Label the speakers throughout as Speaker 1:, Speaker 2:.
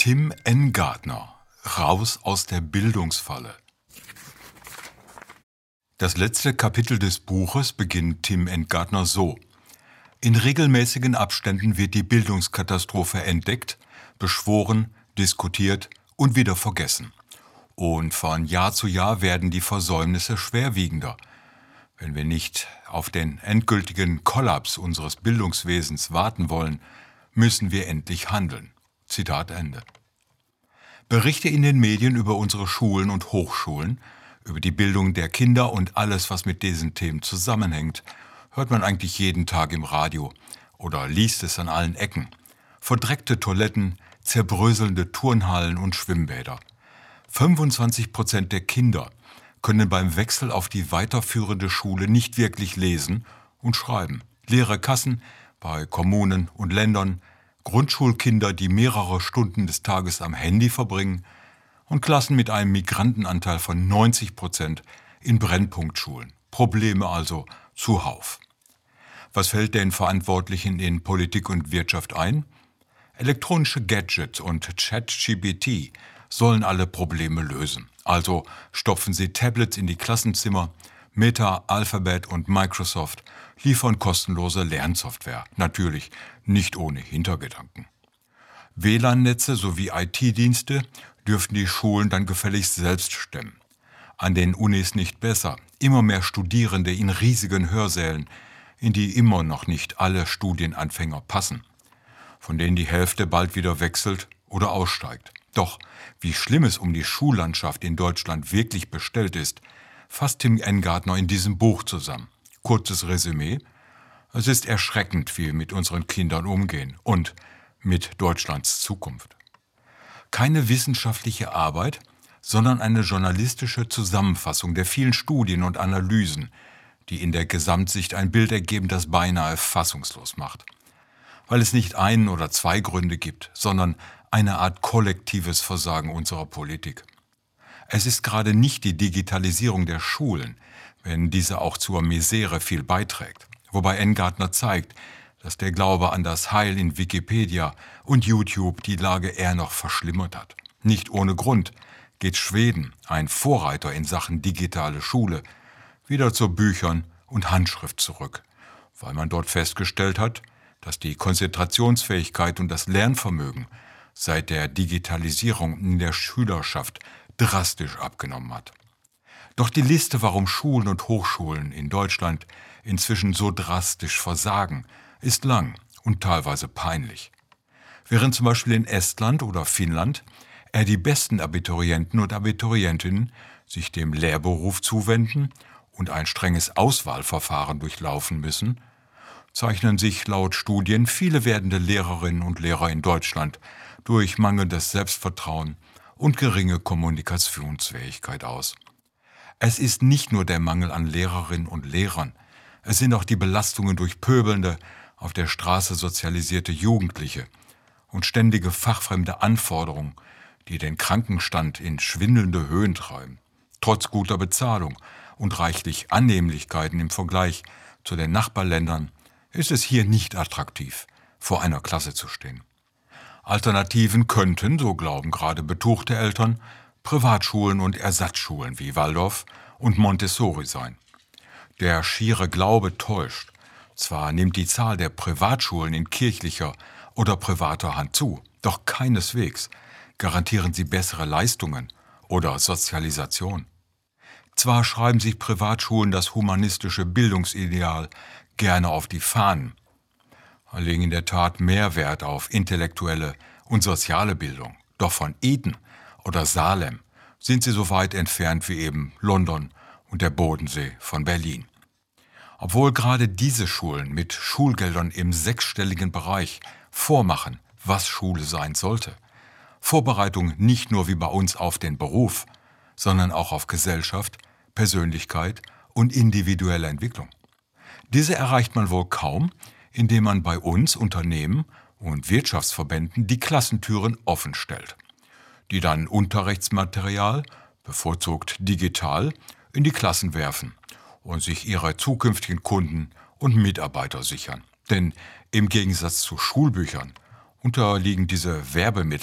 Speaker 1: Tim Engartner, raus aus der Bildungsfalle. Das letzte Kapitel des Buches beginnt Tim Engartner so: In regelmäßigen Abständen wird die Bildungskatastrophe entdeckt, beschworen, diskutiert und wieder vergessen. Und von Jahr zu Jahr werden die Versäumnisse schwerwiegender. Wenn wir nicht auf den endgültigen Kollaps unseres Bildungswesens warten wollen, müssen wir endlich handeln. Zitat Ende. Berichte in den Medien über unsere Schulen und Hochschulen, über die Bildung der Kinder und alles, was mit diesen Themen zusammenhängt, hört man eigentlich jeden Tag im Radio oder liest es an allen Ecken. Verdreckte Toiletten, zerbröselnde Turnhallen und Schwimmbäder. 25% der Kinder können beim Wechsel auf die weiterführende Schule nicht wirklich lesen und schreiben. Leere Kassen bei Kommunen und Ländern, Grundschulkinder, die mehrere Stunden des Tages am Handy verbringen und Klassen mit einem Migrantenanteil von 90% in Brennpunktschulen. Probleme also zuhauf. Was fällt den Verantwortlichen in Politik und Wirtschaft ein? Elektronische Gadgets und ChatGPT sollen alle Probleme lösen. Also stopfen sie Tablets in die Klassenzimmer. Meta, Alphabet und Microsoft liefern kostenlose Lernsoftware. Natürlich nicht ohne Hintergedanken. WLAN-Netze sowie IT-Dienste dürften die Schulen dann gefälligst selbst stemmen. An den Unis nicht besser. Immer mehr Studierende in riesigen Hörsälen, in die immer noch nicht alle Studienanfänger passen, von denen die Hälfte bald wieder wechselt oder aussteigt. Doch wie schlimm es um die Schullandschaft in Deutschland wirklich bestellt ist, fasst Tim Engartner in diesem Buch zusammen. Kurzes Resümee: Es ist erschreckend, wie wir mit unseren Kindern umgehen und mit Deutschlands Zukunft. Keine wissenschaftliche Arbeit, sondern eine journalistische Zusammenfassung der vielen Studien und Analysen, die in der Gesamtsicht ein Bild ergeben, das beinahe fassungslos macht. Weil es nicht einen oder zwei Gründe gibt, sondern eine Art kollektives Versagen unserer Politik. Es ist gerade nicht die Digitalisierung der Schulen, wenn diese auch zur Misere viel beiträgt. Wobei Engartner zeigt, dass der Glaube an das Heil in Wikipedia und YouTube die Lage eher noch verschlimmert hat. Nicht ohne Grund geht Schweden, ein Vorreiter in Sachen digitale Schule, wieder zu Büchern und Handschrift zurück, weil man dort festgestellt hat, dass die Konzentrationsfähigkeit und das Lernvermögen seit der Digitalisierung in der Schülerschaft drastisch abgenommen hat. Doch die Liste, warum Schulen und Hochschulen in Deutschland inzwischen so drastisch versagen, ist lang und teilweise peinlich. Während zum Beispiel in Estland oder Finnland eher die besten Abiturienten und Abiturientinnen sich dem Lehrberuf zuwenden und ein strenges Auswahlverfahren durchlaufen müssen, zeichnen sich laut Studien viele werdende Lehrerinnen und Lehrer in Deutschland durch mangelndes Selbstvertrauen und geringe Kommunikationsfähigkeit aus. Es ist nicht nur der Mangel an Lehrerinnen und Lehrern, es sind auch die Belastungen durch pöbelnde, auf der Straße sozialisierte Jugendliche und ständige fachfremde Anforderungen, die den Krankenstand in schwindelnde Höhen treiben. Trotz guter Bezahlung und reichlich Annehmlichkeiten im Vergleich zu den Nachbarländern ist es hier nicht attraktiv, vor einer Klasse zu stehen. Alternativen könnten, so glauben gerade betuchte Eltern, Privatschulen und Ersatzschulen wie Waldorf und Montessori sein. Der schiere Glaube täuscht. Zwar nimmt die Zahl der Privatschulen in kirchlicher oder privater Hand zu, doch keineswegs garantieren sie bessere Leistungen oder Sozialisation. Zwar schreiben sich Privatschulen das humanistische Bildungsideal gerne auf die Fahnen, legen in der Tat mehr Wert auf intellektuelle und soziale Bildung. Doch von Eton oder Salem sind sie so weit entfernt wie eben London und der Bodensee von Berlin. Obwohl gerade diese Schulen mit Schulgeldern im sechsstelligen Bereich vormachen, was Schule sein sollte. Vorbereitung nicht nur wie bei uns auf den Beruf, sondern auch auf Gesellschaft, Persönlichkeit und individuelle Entwicklung. Diese erreicht man wohl kaum, indem man bei uns Unternehmen und Wirtschaftsverbänden die Klassentüren offen stellt, die dann Unterrichtsmaterial, bevorzugt digital, in die Klassen werfen und sich ihre zukünftigen Kunden und Mitarbeiter sichern. Denn im Gegensatz zu Schulbüchern unterliegen diese Werbemittel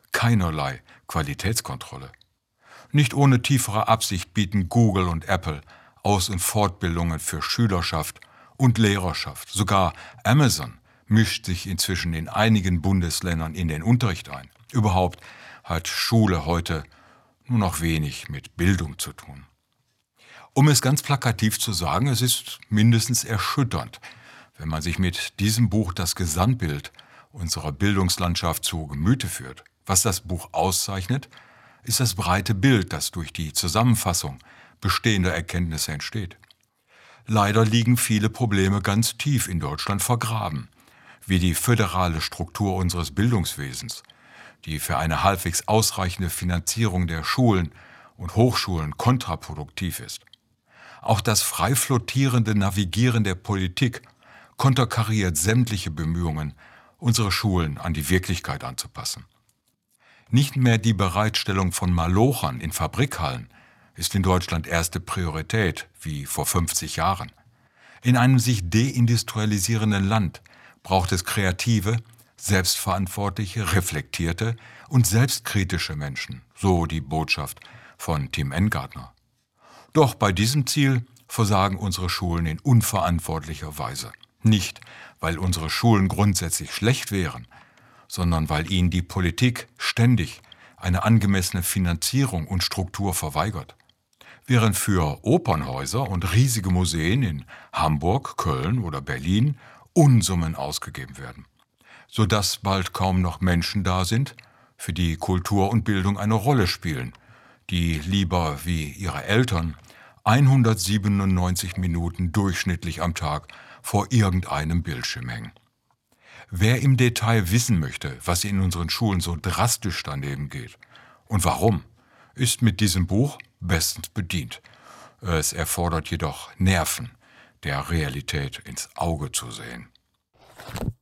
Speaker 1: keinerlei Qualitätskontrolle. Nicht ohne tiefere Absicht bieten Google und Apple Aus- und Fortbildungen für Schülerschaft und Lehrerschaft. Sogar Amazon mischt sich inzwischen in einigen Bundesländern in den Unterricht ein. Überhaupt hat Schule heute nur noch wenig mit Bildung zu tun. Um es ganz plakativ zu sagen, es ist mindestens erschütternd, wenn man sich mit diesem Buch das Gesamtbild unserer Bildungslandschaft zu Gemüte führt. Was das Buch auszeichnet, ist das breite Bild, das durch die Zusammenfassung bestehender Erkenntnisse entsteht. Leider liegen viele Probleme ganz tief in Deutschland vergraben, wie die föderale Struktur unseres Bildungswesens, die für eine halbwegs ausreichende Finanzierung der Schulen und Hochschulen kontraproduktiv ist. Auch das frei flottierende Navigieren der Politik konterkariert sämtliche Bemühungen, unsere Schulen an die Wirklichkeit anzupassen. Nicht mehr die Bereitstellung von Malochern in Fabrikhallen ist in Deutschland erste Priorität, wie vor 50 Jahren. In einem sich deindustrialisierenden Land braucht es kreative, selbstverantwortliche, reflektierte und selbstkritische Menschen, so die Botschaft von Tim Engartner. Doch bei diesem Ziel versagen unsere Schulen in unverantwortlicher Weise. Nicht, weil unsere Schulen grundsätzlich schlecht wären, sondern weil ihnen die Politik ständig eine angemessene Finanzierung und Struktur verweigert. Während für Opernhäuser und riesige Museen in Hamburg, Köln oder Berlin Unsummen ausgegeben werden, sodass bald kaum noch Menschen da sind, für die Kultur und Bildung eine Rolle spielen, die lieber wie ihre Eltern 197 Minuten durchschnittlich am Tag vor irgendeinem Bildschirm hängen. Wer im Detail wissen möchte, was in unseren Schulen so drastisch daneben geht und warum, ist mit diesem Buch bestens bedient. Es erfordert jedoch Nerven, der Realität ins Auge zu sehen.